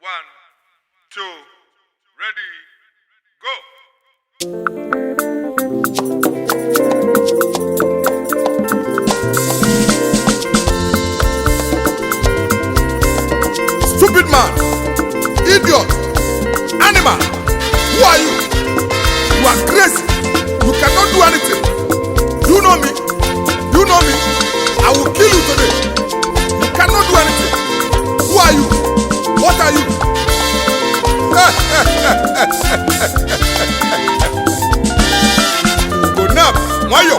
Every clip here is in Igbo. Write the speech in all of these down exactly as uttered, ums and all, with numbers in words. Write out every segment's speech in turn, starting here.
One, two, ready, go. Stupid man, idiot, animal, who are you? You are crazy. You cannot do anything. You know me. You know me. I will kill you today. You cannot do anything. Who are you? What are you? Go now, Mayo.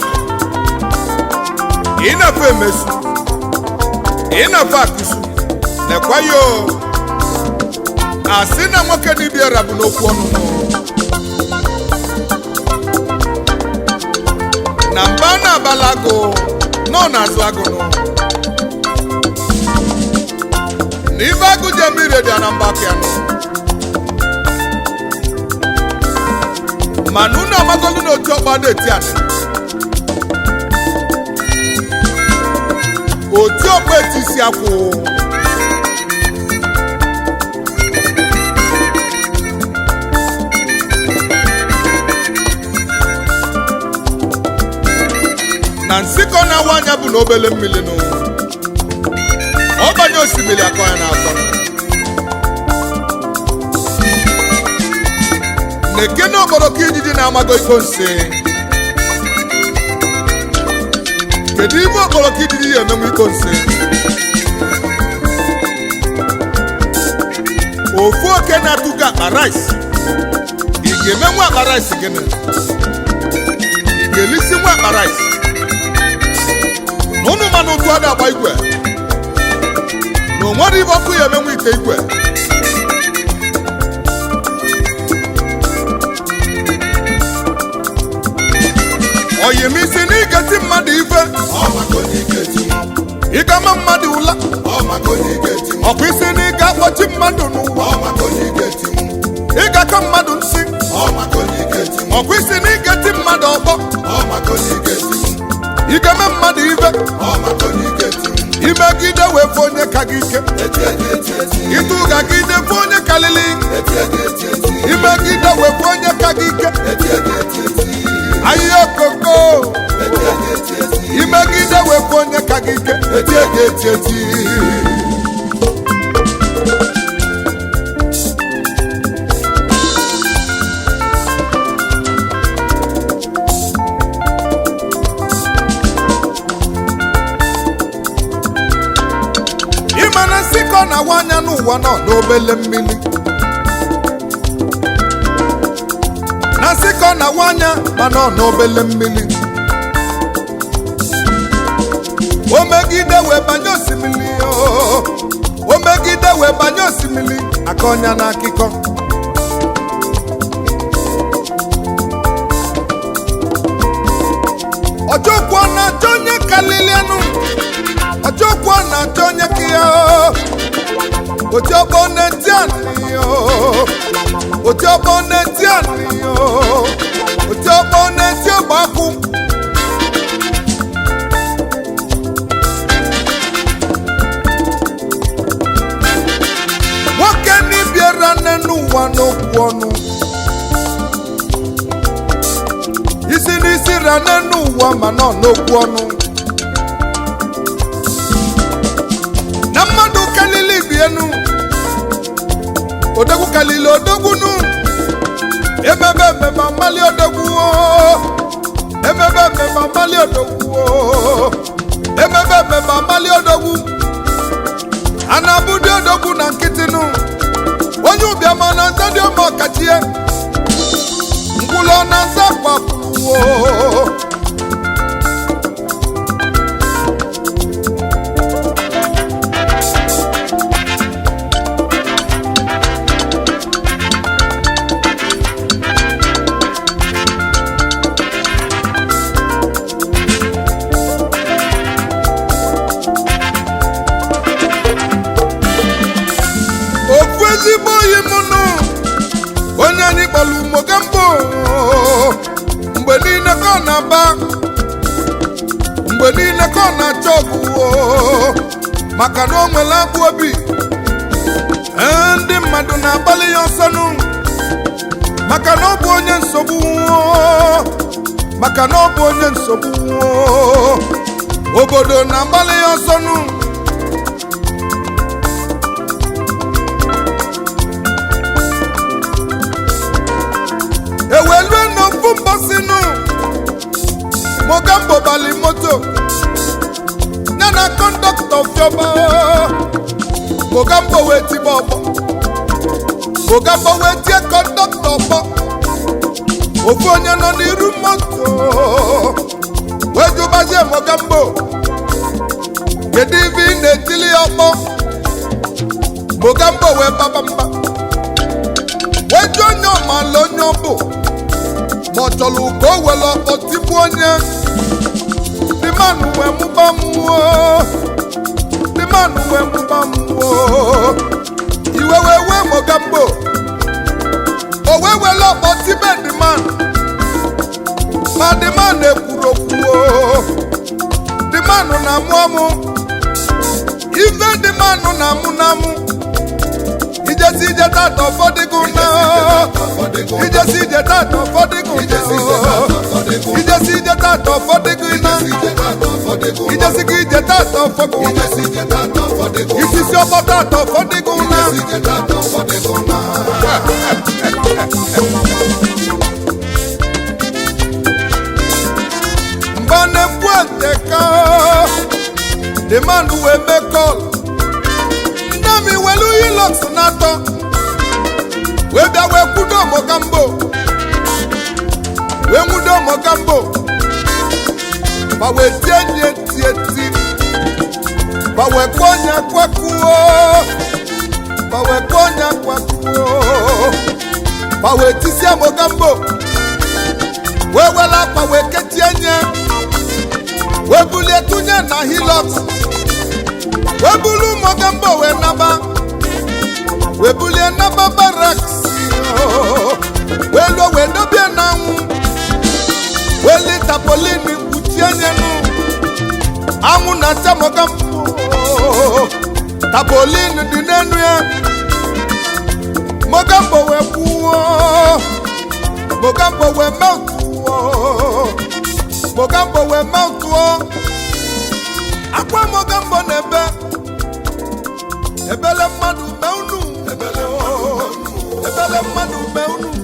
Enough famous. Enough akusu. Nekwayo. Asina moke ni biara buno kwonu. Nambana balago no nazwago no. Niba kujemire dia nambake ano. Manuna magolu no chopa de tiane. Oti ope tisi ako. Nansiko na wanya bu n'obele mmili no. Obanye osimili akoya na akọ. Nekene obodo ka ijiji na-amago iko nse. Kedu ime obodo ka ijiji ya emenwu iko nse? Ofu oke na-atụga akpa rice. Ị ga-emenwu akpa rice gịnị? Ị ga-elisi nwa akpa rice? N'ụnụ mmanụ otu a ga-agba igwe. N'onwere ibe ọkụ ya emenwu ite igwe. Oyimisi n'igeti mmadụ ife. Ịgama mmadụ ụla. Ọkwa isi n'ịga akpọchi mmadụ n'ụwa. Ịgakọ mmadụ nsị. Ọkwa isi n'igeti mmadụ ọgbọ. Igeme mmadụ ife. Imegide wefu onye ka gị ike. Ịtụga gide fu onye kalili. Imegide wefu onye ka gị ike. Ayo koko. Imegide wefu onye ka gị ike. Siko na wanya n'ụwa nọ n'obele mmiri. Na siko na wanya ma nọ n'obele mmiri. O megide wee banye osimiri. O megide wee banye osimiri. Aka ọnya na akịkọ. Ọjọkwa na-achọ onye kalilianụ. Ọjọkwa na-achọ onye kia. Ojobo netiani yo. Ojobo netiani yo. Ojobo netio baku. Wakeni biera nenu wano kwonu. Isi nisi ranenu wamano no kwonu. Namadu kalili bienu. Odegu kalili odegu nu. Emebe meba mali odegu o. Emebe meba mali odegu o. Emebe meba mali odegu. Anabudi odegu na nkitinu. Onyu biama na nzadi omo kachie. Ngulo na nzakwa kuo. Onye anyị kpọrọ Mogambo mgbe niile ka ọ na-aba, mgbe niile ka ọ na-achọ ọgwụ maka na o nwere abụ obi. Ndị mmadụ na-agbalị ya ọsọnụ maka na ọ bụ onye nsogbu maka na ọ bụ onye nsogbu obodo na-agbalị ya ọsọnụ ewelue n'ofu mbọsịnụ Mogambo bali moto ya na kọndọktọ fiọba Mogambo wee tiba ọgbọ Mogambo wee tie kọndọktọ ọgbọ ofu onye nọ n'iru moto wee jụbazie Mogambo kedu ibe ị na-etili ya ọgbọ Mogambo wee baba mba wee jụ onye ọmala onye ọ bụ ma ọ chọrọ ka o were ọkpọ tigbu onye dị manụ wee mụba mmụọ dị manụ wee mụba mmụọ iwe wee wee Mogambo o wee were ọkpọ tibe dị manụ ma dị manụ ekwuru okwu dị manụ na-amụ amụ ife dị manụ na-amụ na-amụ ijesi ije tata ụfọdụ na ijesi ije tata ụfọdụ ijesi ije tata ụfọdụ na ijesi gị ije tata ụfọdụ isisi ọgbọ tata ụfọdụ na mgbe na-ekwu nteka the man wee make call mi welu Hilux n'atọ wee bịa wee kwudo Mogambo wee nwudo Mogambo ma wee tie nye tie ti ma wee kpọnye kwakuo ma wee kpọnye kwakuo ma wee tisie Mogambo wee wela akpa wee ketie nye wee bulie tụnye na Hilux wee bulu Mogambo wee naba wee bulie naba baraks wee luo wee dobie na anwụ wee li tapolini kpuchie nyenu anwụ na-acha Mogambo tapolini dị n'enu ya Mogambo wee kwuo Mogambo wee meltuo Mogambo wee meltuo akwa Mogambo n'ebe ebele mmadụ meunu ebele ebele mmadụ meunu